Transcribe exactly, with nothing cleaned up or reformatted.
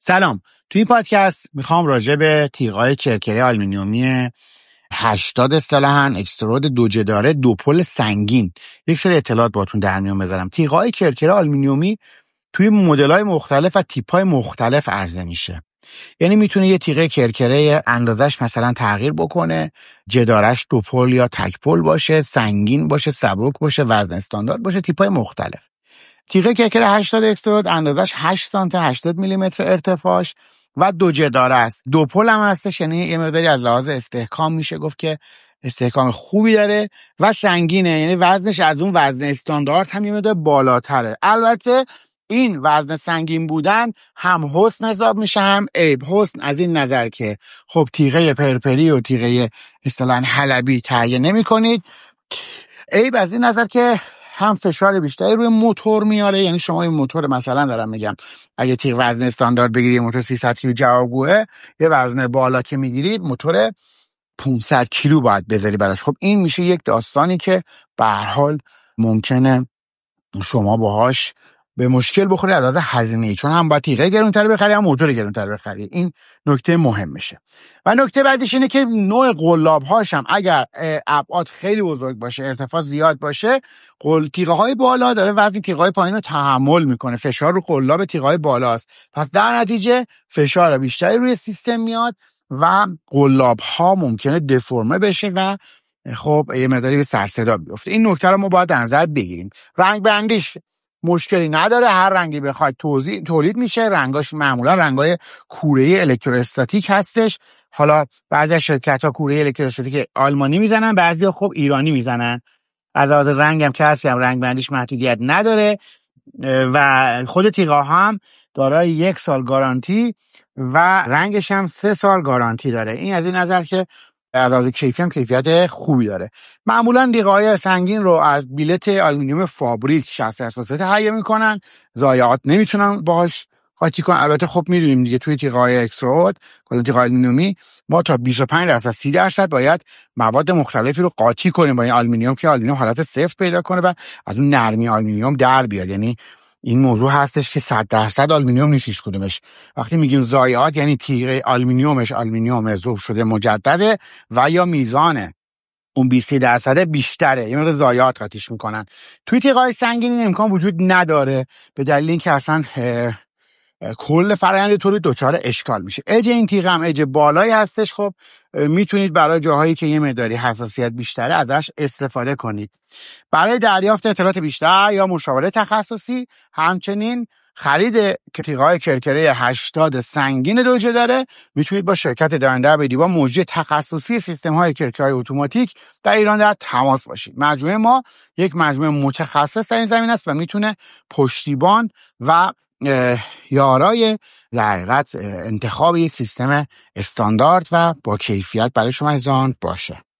سلام. توی این پادکست میخوام راجع به تیغای کرکره آلومینیومی هشتاد اصطلاحاً اکسترود دو جداره دو پل سنگین یک سری اطلاعات باهاتون در میون بذارم. تیغای کرکره آلومینیومی توی مدل‌های مختلف و تیپ‌های مختلف عرضه میشه. یعنی میتونه یه تیغه کرکره اندازش مثلا تغییر بکنه، جدارش دو پل یا تک پل باشه، سنگین باشه، سبک باشه، وزن استاندارد باشه، تیپ‌های مختلف. تیغه کرکره هشتاد اکسترود اندازش هشت سانتی هشتاد میلیمتر ارتفاعش و دو جداره است. دو پل هم هستش، یعنی یه مقداری از لحاظ استحکام میشه گفت که استحکام خوبی داره و سنگینه، یعنی وزنش از اون وزن استاندارد هم یه مقدار بالاتره. البته این وزن سنگین بودن هم حسن حساب میشه هم عیب. حسن از این نظر که خب تیغه پرپری و تیغه اصطلاحاً حلبی تهیه نمی‌کنید. عیب از این نظر که هم فشار بیشتری روی موتور میاره، یعنی شما این موتور مثلا دارم میگم اگه تیغ وزن استاندارد بگیرید موتور سیصد کیلو جوابگوه، یه وزن بالا که میگیرید موتور پانصد کیلو باید بذاری براش. خب این میشه یک داستانی که به هر حال ممکنه شما باهاش به مشکل بخوری از لحاظ هزینه‌ای، چون هم باید تیغه گرونتر بخری هم موتور گرونتر بخری. این نکته مهم میشه. و نکته بعدیش اینه که نوع قلاب هاش هم اگر ابعاد خیلی بزرگ باشه، ارتفاع زیاد باشه، قل تیغه های بالا داره وزن تیغه های پایین رو تحمل میکنه. فشار رو قلاب تیغه های بالاست، پس در نتیجه فشار بیشتری روی سیستم میاد و قلاب ها ممکنه دفرمه بشه و خب یه مقداری به سر صدا بیفته. این نکته رو ما باید در نظر بگیریم. رنگ بندیش مشکلی نداره، هر رنگی بخواید توزیع تولید میشه. رنگاش معمولا رنگای کوره الکتروستاتیک هستش. حالا بعضی از شرکت‌ها کوره الکتروستاتیک آلمانی میزنن، بعضیا خب ایرانی میزنن. از لحاظ رنگ هم که هست هم رنگ بندیش محدودیت نداره و خود تیغا هم دارای یک سال گارانتی و رنگش هم سه سال گارانتی داره. این از این نظر که از لحاظ کیفی هم کیفیت خوبی داره. معمولا تیغه‌های سنگین رو از بیلت آلومینیوم فابریک شصت درصد تهیه میکنن، ضایعات نمیتونن باهاش قاطی کنن. البته خب میدونیم دیگه توی تیغه‌های اکسترود کلا تیغ آلومینیومی ما تا بیست و پنج درصد سی درصد باید مواد مختلفی رو قاطی کنیم با این آلومینیوم که آلومینیوم حالت صفر پیدا کنه و از اون نرمی آلومینیوم در بیاد. یعنی این موضوع هستش که صد درصد آلومینیوم نیست هیچ کدومش. وقتی میگیم ضایعات یعنی تیغه آلومینیومش آلومینیوم ذوب شده مجدده و یا میزان اون بیست درصد بیشتره، یه مقدار ضایعات قاطیش میکنن. توی تیغ‌های سنگین این امکان وجود نداره به دلیل اینکه اصلا کل فرآیند تولید دچار اشکال میشه. اج این تیغ هم اج بالایی هستش. خب میتونید برای جاهایی که یه مقداری حساسیت بیشتره ازش استفاده کنید. برای دریافت اطلاعات بیشتر یا مشاوره تخصصی، همچنین خرید تیغ‌های کرکره هشتاد سنگین دو جداره، میتونید با شرکت دارنده بدیبا مجری تخصصی سیستم‌های کرکره اتوماتیک در ایران در تماس باشید. مجموعه ما یک مجموعه متخصص در این زمینه است و میتونه پشتیبان و یارای در حقیقت انتخاب یک سیستم استاندارد و با کیفیت برای شما ارزان باشه.